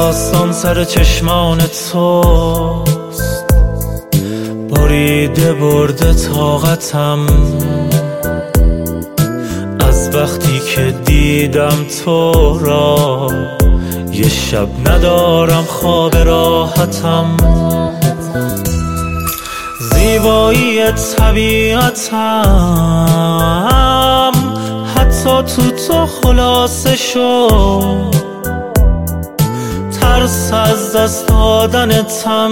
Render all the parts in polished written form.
داستان سر چشمان توست، بریده برده طاقتم از وقتی که دیدم تو را. یه شب ندارم خواب راحتم، زیبایی طبیعتم حتی تو خلاصه شد. ترس از دست دادنتم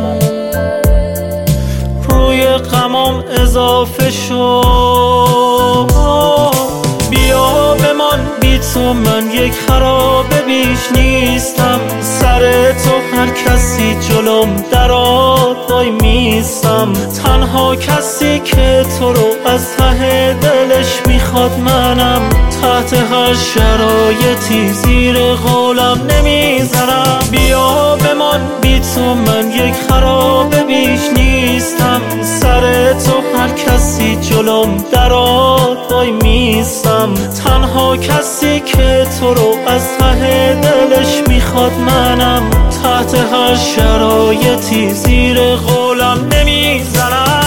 روی غمام اضافه شد. بیا بمان، بی تو من یک خرابه بیش نیستم. سر تو هر کسی جلوم دراد وای میستم. تنها کسی که تو رو از ته دلش میخواد منم. تحت هر شرایطی زیر قولم نمیذارم. بیا بمان، بی تو من یک خرابه بیش نیستم. سر تو هر کسی جلوم دراد وای میستم. تنها کسی که تو رو از ته دلش میخواد منم. تحت هر شرایطی زیر قولم نمیذارم.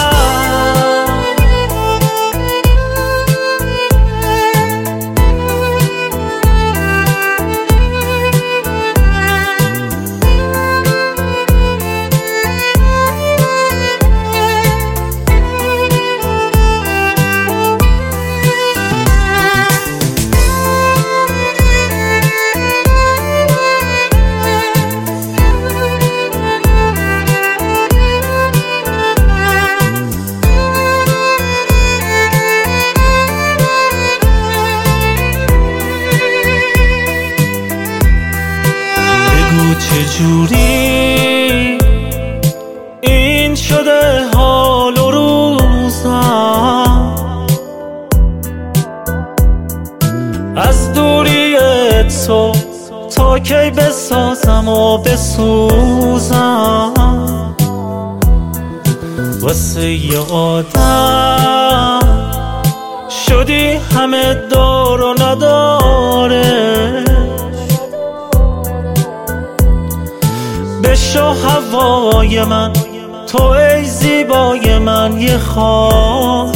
چجوری این شده حال و روزم، از دوری تو تا کی بسازم و بسوزم. واسه یه آدم شدی همه دار و نداره. بشو هوای من تو ای زیبای من یه خواهش.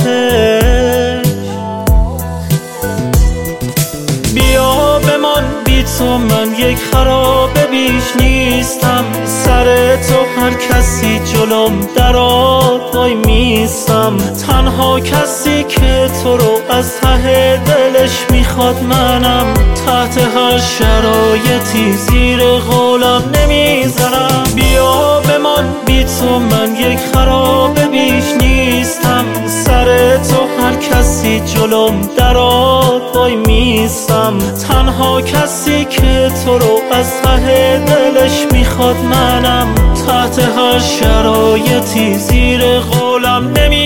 بیا بمان، بی تو من یک خرابه بیش نیستم. سر تو هر کسی جلوم دراد وای میستم. تنها کسی که تو رو از ته دلش میخواد منم. تحت هر شرایطی زیر قولم نمیذارم. بیا بمان، بی تو من یک خرابه بیش نیستم. سر تو هر کسی جلوم دراد وای میستم. تنها کسی که تو رو از ته دلش میخواد منم. تحت هر شرایطی زیر قولم نمیذارم.